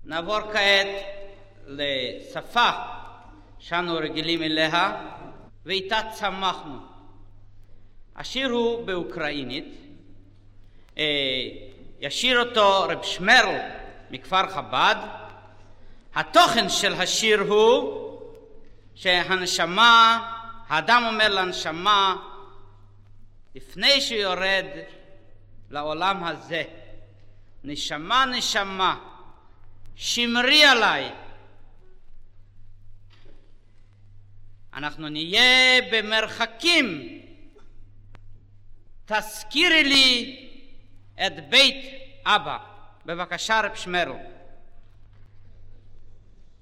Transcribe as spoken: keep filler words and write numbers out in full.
נעבור כעת לשפה שאנו רגילים אליה ואיתה צמחנו. השיר הוא באוקראינית, ישיר אותו רב שמרל מכפר חב"ד. התוכן של השיר הוא שהנשמה, האדם אומר לנשמה לפני שיורד לעולם הזה, נשמה נשמה שמרי עליי, אנחנו נהיה במרחקים, תזכירי לי את בית אבא. בבקשה רב שמרל.